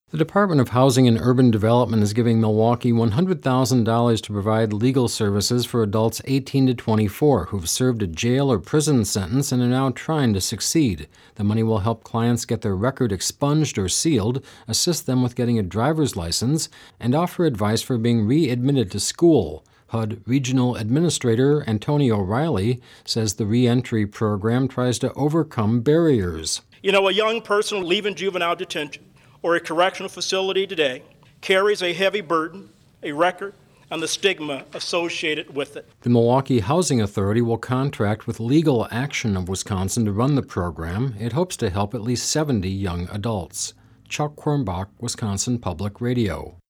The Department of Housing and Urban Development is giving Milwaukee $100,000 to provide legal services for adults 18 to 24 who've served a jail or prison sentence and are now trying to succeed. The money will help clients get their record expunged or sealed, assist them with getting a driver's license, and offer advice for being readmitted to school. HUD Regional Administrator Antonio Riley says the reentry program tries to overcome barriers. A young person leaving juvenile detention or a correctional facility today carries a heavy burden, a record, and the stigma associated with it. The Milwaukee Housing Authority will contract with Legal Action of Wisconsin to run the program. It hopes to help at least 70 young adults. Chuck Quirmbach, Wisconsin Public Radio.